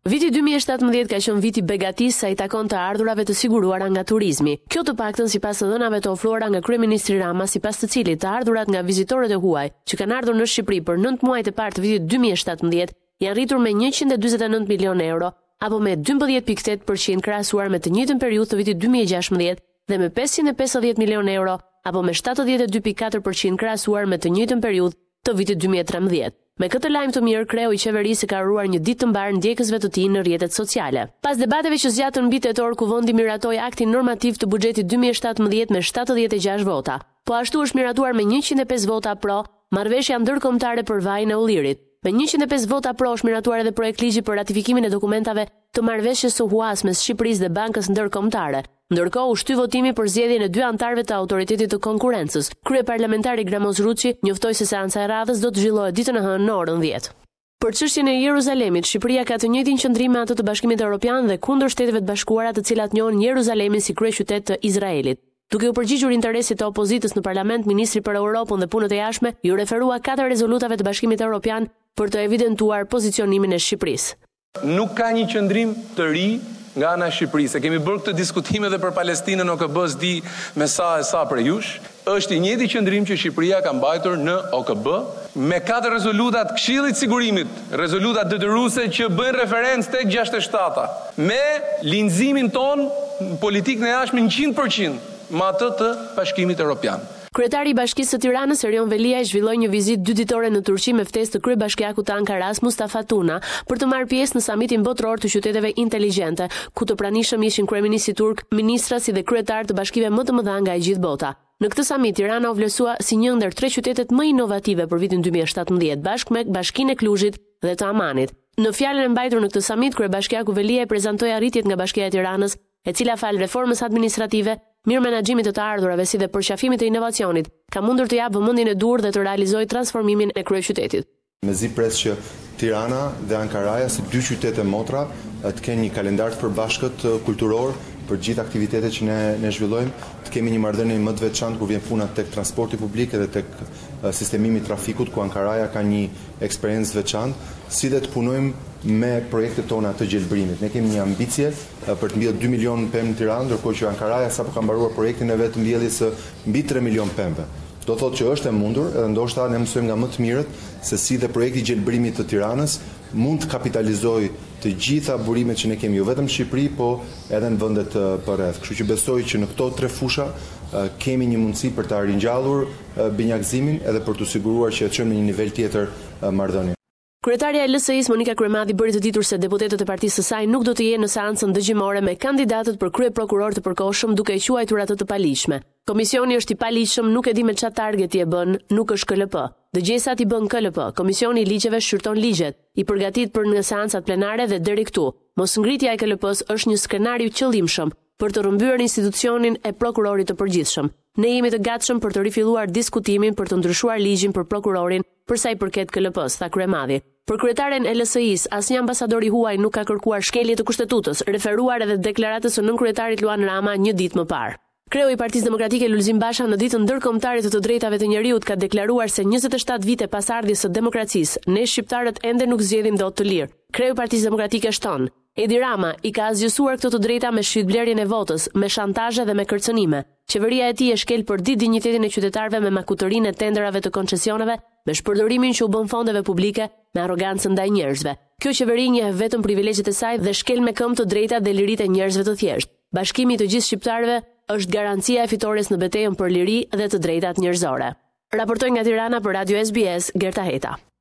Viti 2017 ka qenë viti begatis sa i takon të ardhurave të siguruara nga turizmi. Kjo të paktën sipas të dhënave të ofruara nga kryeministri Rama, sipas të cilit të ardhurat nga vizitorët e huaj që kanë ardhur në Shqipëri për 9 muajt e parë të vitit 2017 janë rritur me 149 milion euro, apo me 12.8% krahasuar me të njëjtën periudhë të vitit 2016 dhe me 550 milion euro, apo me 72.4% krahasuar me të njëjtën periudhë të vitit 2013. Me këtë lajm të mirë, kreu i qeverisë ka uruar një ditë të mbarë ndjekësve të tij në rrjetet sociale. Pas debateve që zgjatën mbi tetor, Kuvendi miratoi aktin normativ të buxhetit 2017 me 76 vota. Po ashtu është miratuar me 105 vota pro marrëveshja ndërkombëtare për vajin e ullirit. Me 105 vota pro është miratuar edhe projekt ligji për ratifikimin e dokumentave të marrëveshjes së huas mes Shqipërisë dhe Bankës Ndërkombëtare. Ndërkohë, u shty votimi për zgjedhjen e 2 anëtarëve të Autoritetit të Konkurrencës. Kryeparlamentari Gramoz Ruçi njoftoi se seanca e radhës do të zhvillohet ditën e hënë në orën 10. Për çështjen e Jeruzalemit, Shqipëria ka të njëjtin qëndrim me atë të Bashkimit Evropian dhe kundër Shteteve të Bashkuara, të cilat njohin Jeruzalemin si kryeqytet të Izraelit. Duke u përgjigjur interesit të opozitës në parlament, ministri për Europën dhe punët e jashtme ju referua 4 rezolutave të Bashkimit Evropian për të evidentuar pozicionimin e Shqipërisë. Nuk ka një qëndrim të ri nga ana e Shqipërisë. Kemi bërë këtë diskutime dhe për Palestinën, OKB s'di me sa për jush. Është i njëjti qëndrim që Shqipëria ka mbajtur në OKB me 4 rezolutat Këshillit të Sigurimit, rezolutat detyruese që bëjnë referencë tek 67-a, me linëzimin ton politik në jashtëm 100% me atë të Bashkimit Evropian. Kryetari i Bashkisë së Tiranës, Erion Veliaj, zhvilloi një vizitë 2 ditore në Turqi me ftesë të kryebashkiakut të Ankaras, Mustafa Tuna, për të marrë pjesë në samitin botror të qyteteve inteligjente, ku të pranishëm ishin kryeministri turk, ministra si dhe kryetar të bashkive më të mëdha nga e gjithë bota. Në këtë samit, Tirana u vlerësua si një ndër 3 qytetet më inovative për vitin 2017, bashkë me Bashkinë e Kluzhit dhe të Amanit. Në fjalën e mbajtur në këtë samit, kryebashkiaku Veliaj prezantoi arritjet nga Bashkia e Tiranës, e cila fal reformës administrative, mirë menaxhimit të ardhurave si dhe përqafimit të inovacionit, ka mundur të japë vëmendjen e duhur dhe të realizojë transformimin e kryeqytetit. Mezi pres që Tirana dhe Ankaraja, si 2 qytete motra, të kenë një kalendar të përbashkët kulturor për gjithë aktivitetet që ne zhvillojmë, të kemi një marrëdhënie më të veçantë kur vjen puna tek transporti publik edhe tek sistemimi i trafikut, ku Ankaraja ka një eksperiencë të veçantë, si dhe të punojmë me projektet tona të gjelbërimit. Ne kemi një ambicie për të mbjellë 2 milion pemë në Tiranë, ndërkohë që Ankaraja sapo ka mbaruar projektin e vet të mbjelljes së mbi 3 milion pemëve. Do thotë që është e mundur, edhe ndoshta ne mësojmë nga më të mirët se si dhe projekti i gjelbërimit të Tiranës mund të kapitalizojë të gjitha burimet që ne kemi, jo vetëm në Shqipëri, po edhe në vendet përreth. Kështu që besoj që në këto 3 fusha kemi një mundësi për ta ringjallur binjakzimin edhe për të siguruar që të çojmë në një nivel tjetër marrëdhënie. Kryetaria e LSI-s Monika Kryemadhi bëri të ditur se deputetët e partisë së saj nuk do të jenë në seancën dëgjimore me kandidatët për kryeprokuror të përkohshëm, duke e quajtur atë të paligjshme. Komisioni është i paligjshëm, nuk e di me çfarë targeti e bën, nuk është KLP. Dëgjesat i bën KLP. Komisioni i ligjeve shqyrton ligjet, i përgatit për në seancat plenare dhe deri këtu. Mosngritja e KLP-s është një skenariu qëllimshëm për të rrëmbyer institucionin e prokurorit të përgjithshëm. Ne jemi të gatshëm për të rifilluar diskutimin për të ndryshuar ligjin për prokurorin për sa i përket KLP-s, tha Kryemadhi. Për kryetaren e LSI-s, asnjë ambasador i huaj nuk ka kërkuar shkelje të kushtetutës, referuar edhe deklaratës së nënkryetarit Luan Rama një ditë më parë. Kreu i Partisë Demokratike Lulzim Basha në ditën ndërkombëtare të drejtave të njerëzit ka deklaruar se 27 vite pas ardhjes së demokracisë, ne shqiptarët ende nuk zgjedhim dot të lirë. Kreu i Partisë Demokratike shton: Edi Rama i ka azgjësuar këtë të drejta me shitblerjen e votës, me shantazhe dhe me kërcënime. Qeveria e tij e shkel për ditë dinjitetin e qytetarëve me makutërinë e tenderave të koncesioneve, me shpërdorimin që u bën fondeve publike, me arrogancën ndaj njerëzve. Kjo qeveri njeh vetëm privilegjet e saj dhe shkel me këmbë të drejtat dhe liritë e njerëzve të thjeshtë. Bashkimi i të gjithë shqiptarëve është garancia e fitores në betejën për liri dhe të drejtat njerëzore. Raportoi nga Tirana për Radio SBS, Gerta Heta.